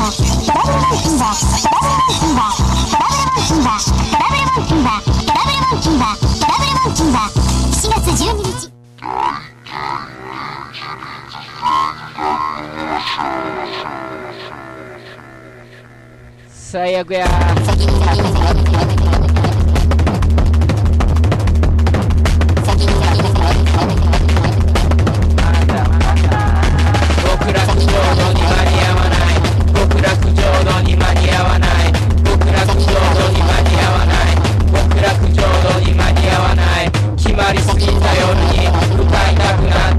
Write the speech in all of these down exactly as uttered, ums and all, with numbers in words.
最悪や。極楽浄土に間に合わない。極楽浄土に間に合わない。極楽浄土に間に合わない。極楽浄土に間に合わない。決まりすぎた夜に歌いたくなった。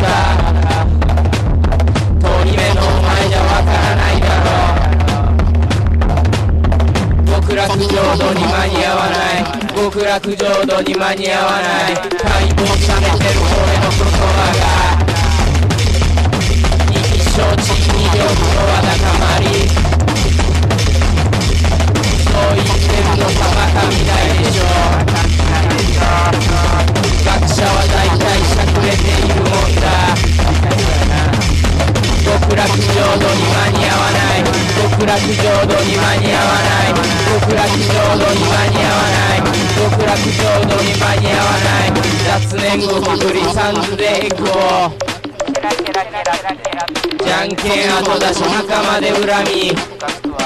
通り目のお前じゃわからないだろう。極楽浄土に間に合わない。極楽浄土に間に合わない。解放されてる声の言葉が意気消沈に情緒は高まり、そう言ってるのさバカみたいでしょ。学者は大体しゃくれているもんだ。極楽浄土に間に合わない。極楽浄土に間に合わない。極楽浄土に間に合わない。極楽浄土に間に合わない。雑念をくぐりサンズでエコー。じゃんけん後出し墓まで恨み。